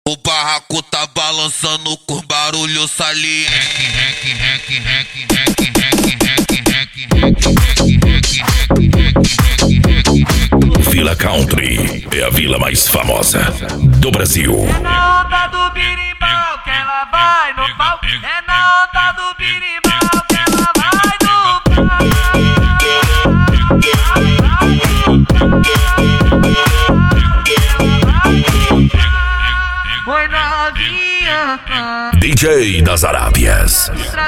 O barraco tá balançando com barulho saliente. Vila Country é a vila mais famosa do Brasil. É na onda do birimbau que ela vai no pau. É na onda do birimbau que ela vai no pau. Foi novinha, DJ das Arábias.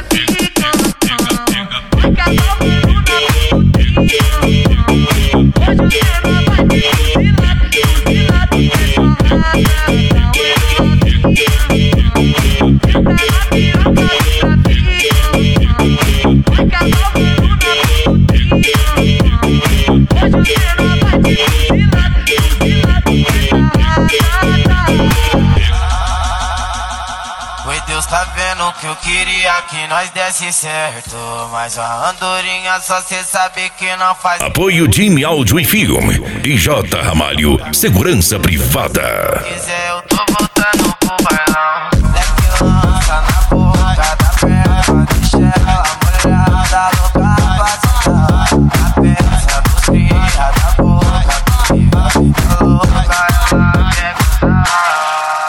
Oi, Deus tá vendo que eu queria que nós desse certo, mas a andorinha só cê sabe que não faz. Apoio Jimmy Áudio e Filme e J. Ramalho Segurança Privada. Se quiser eu tô voltando pro bailão. Leque lança na boca da perna, deixa ela molhada, louca passada. A peça dos cria da boca, que louca ela quer gostar.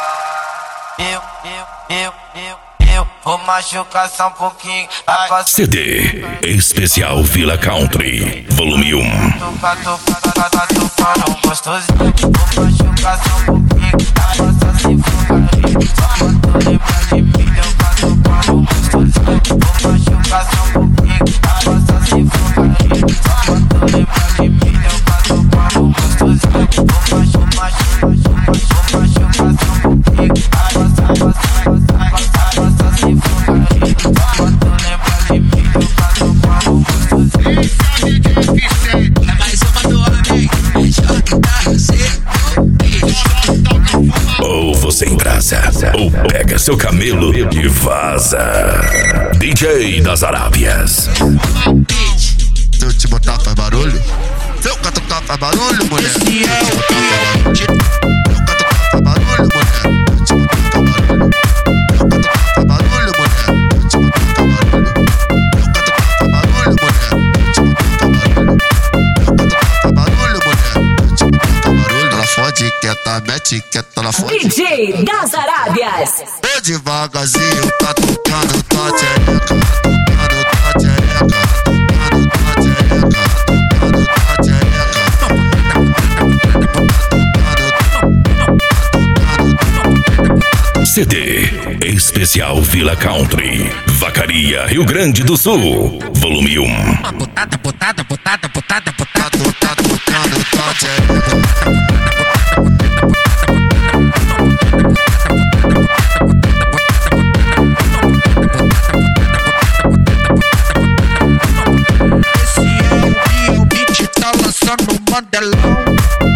Eu vou machucar só um pouquinho. CD Especial Vila Country Volume 1. Vou machucar só um pouquinho. A passa se for só quando lembrar de mim, eu passo para o gostosinho. Vou machucar só um pouquinho. A passa se for só quando lembrar de mim, eu passo para o gostosinho. Vou machucar só um pouquinho. A passa se for só quando lembrar de mim, eu passo para o gostosinho. É mais uma do homem, Ou você embraça, ou pega seu camelo e vaza. DJ das Arábias. Se eu te botar faz barulho? Se eu catucar faz barulho, mulher? Se eu catucar faz barulho, mulher? Eu te botar faz barulho. Eu catucar faz barulho, mulher? Eu te botar faz barulho. Eu catucar faz barulho, mulher? Eu te botar faz barulho. Eu catucar faz barulho, mulher? Eu te botar faz barulho. Ela fode quieta, mete quieta, ela fode. DJ das Arábias. Tô devagarzinho, tá tocando tua tchereca, tocando tua tchereca, tocando tua tchereca, tocando tua tchereca. CD Especial Vila Country Vacaria, Rio Grande do Sul Volume 1. Putada. Tá tocando tua tchereca. Esse é o beat, tá lançando um mandelão.